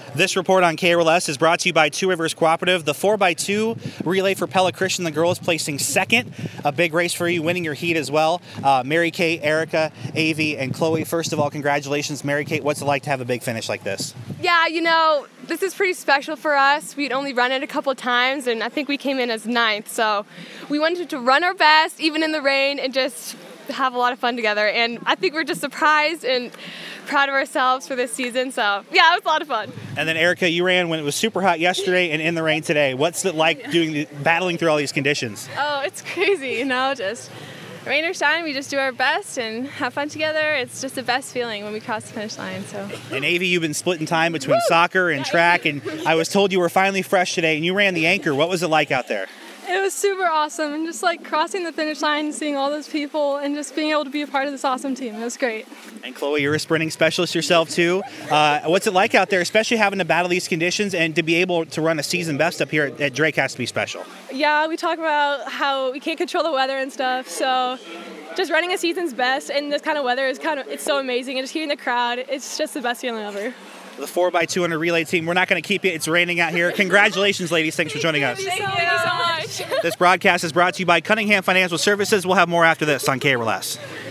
This report on KRLS is brought to you by Two Rivers Cooperative. The 4x2 relay for Pella Christian, the girls placing second. A big race for you, winning your heat as well. Mary Kate, Erica, Avi, and Chloe. First of all, congratulations, Mary Kate. What's it like to have a big finish like this? Yeah, this is pretty special for us. We'd only run it a couple times, and I think we came in as ninth. So we wanted to run our best, even in the rain, and just have a lot of fun together. And I think we're just surprised and proud of ourselves for this season. So, yeah, it was a lot of fun. And then, Erica, you ran when it was super hot yesterday and in the rain today. What's it like battling through all these conditions? Oh, it's crazy, just rain or shine, we just do our best and have fun together. It's just the best feeling when we cross the finish line. So. And Avi, you've been splitting time between soccer and track, and I was told you were finally fresh today, and you ran the anchor. What was it like out there? It was super awesome, and just crossing the finish line, seeing all those people, and just being able to be a part of this awesome team. It was great. And Chloe, you're a sprinting specialist yourself too. What's it like out there, especially having to battle these conditions and to be able to run a season best up here at Drake has to be special? Yeah, we talk about how we can't control the weather and stuff, so just running a season's best in this kind of weather it's so amazing, and just hearing the crowd, it's just the best feeling ever. The 4x200 relay team, we're not going to keep you. It's raining out here. Congratulations, ladies. Thanks for joining us. Thank you so much. This broadcast is brought to you by Cunningham Financial Services. We'll have more after this on KRLS.